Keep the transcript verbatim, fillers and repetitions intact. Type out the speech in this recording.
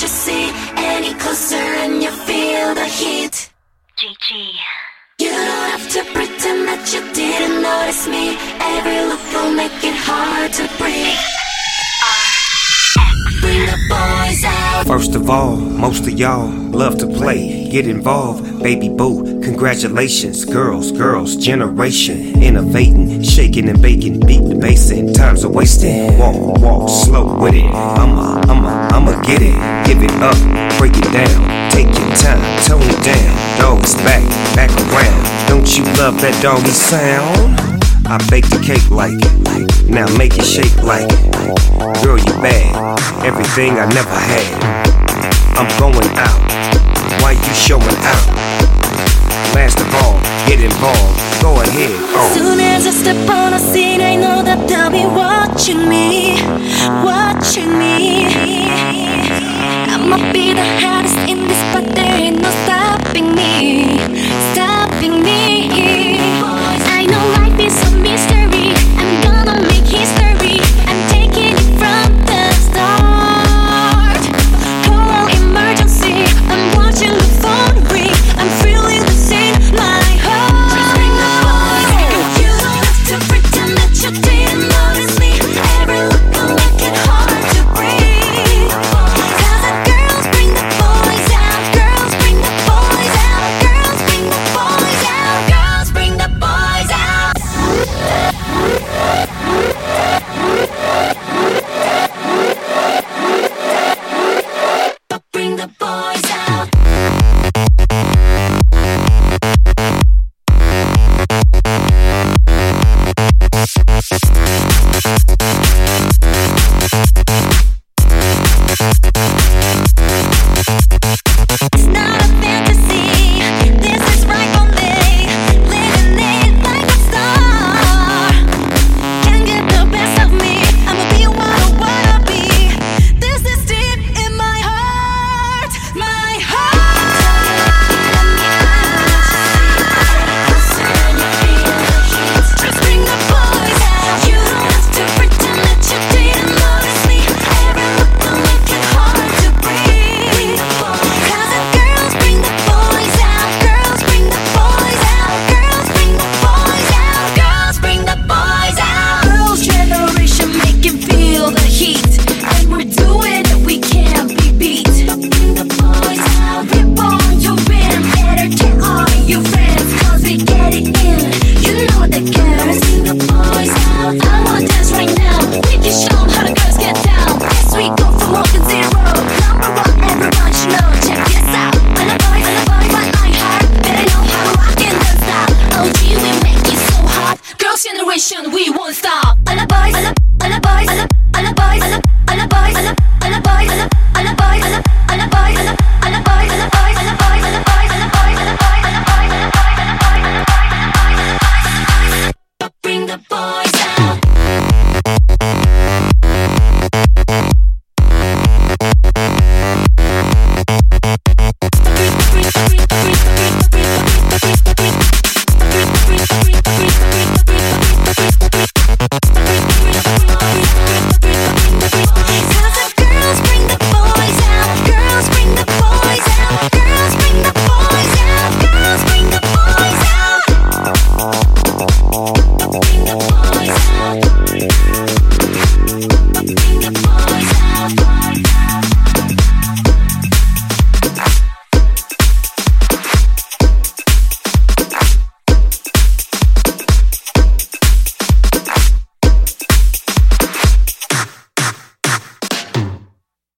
you see any closer and you feel the heat. G G. You don't have to pretend that you didn't notice me. Every look will make it hard to breathe. Bring the boys out. First of all, most of y'all love to play, get involved, baby boo, congratulations. Girls, girls, generation, innovating, shaking and baking, beat the bass and times are wasting. Walk, walk, slow with it, I'ma, I'ma, I'ma get it. Give it up, break it down, take your time, tone it down. Dogs back, back around, don't you love that doggy sound? I bake the cake like it, now make it shake like it. Girl, you bad, everything I never had. I'm going out, why you showing out? Last of all, get involved, go ahead. Oh. Soon as I step on a scene, I know that they'll be watching me.